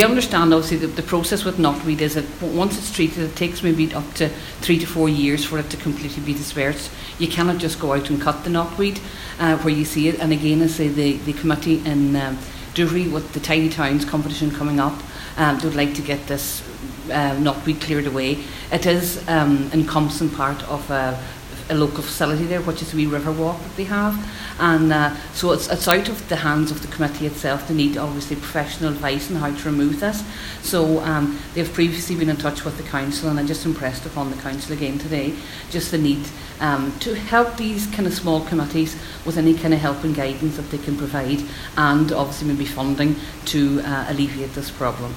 We understand obviously that the process with knotweed is that once it's treated, it takes maybe up to 3 to 4 years for it to completely be dispersed. You cannot just go out and cut the knotweed where you see it. And again, I say the committee in Dury with the Tiny Towns competition coming up, they would like to get this knotweed cleared away. It is encompassing part of a local facility there, which is the wee river walk that they have, and so it's out of the hands of the committee itself. They need obviously professional advice on how to remove this. So they've previously been in touch with the council, and I just impressed upon the council again today just the need to help these kind of small committees with any kind of help and guidance that they can provide, and obviously maybe funding to alleviate this problem.